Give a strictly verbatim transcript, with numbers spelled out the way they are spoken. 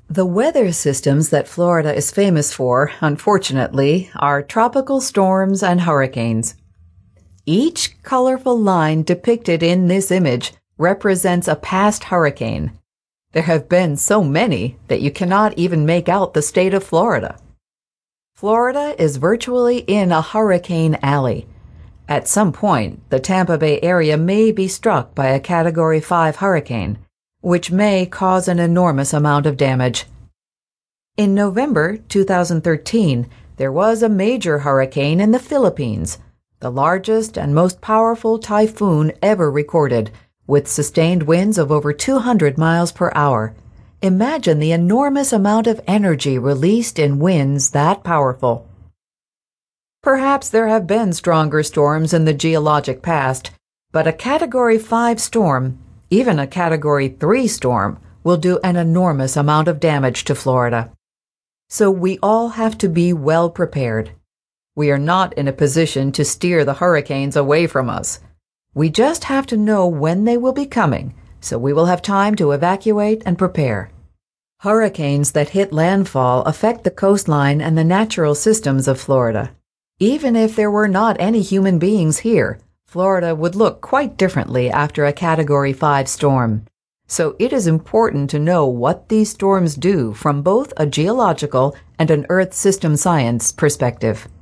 The weather systems that Florida is famous for, unfortunately, are tropical storms and hurricanes. Each colorful line depicted in this image represents a past hurricane. There have been so many that you cannot even make out the state of Florida. Florida is virtually in a hurricane alley. At some point, the Tampa Bay area may be struck by a Category five hurricane, which may cause an enormous amount of damage. In November two thousand thirteen, there was a major hurricane in the Philippines, the largest and most powerful typhoon ever recorded, with sustained winds of over two hundred miles per hour. Imagine the enormous amount of energy released in winds that powerful. Perhaps there have been stronger storms in the geologic past, but a Category five storm, even a Category three storm, will do an enormous amount of damage to Florida. So we all have to be well prepared. We are not in a position to steer the hurricanes away from us. We just have to know when they will be coming, so we will have time to evacuate and prepare. Hurricanes that hit landfall affect the coastline and the natural systems of Florida. Even if there were not any human beings here, Florida would look quite differently after a Category five storm. So it is important to know what these storms do from both a geological and an Earth system science perspective.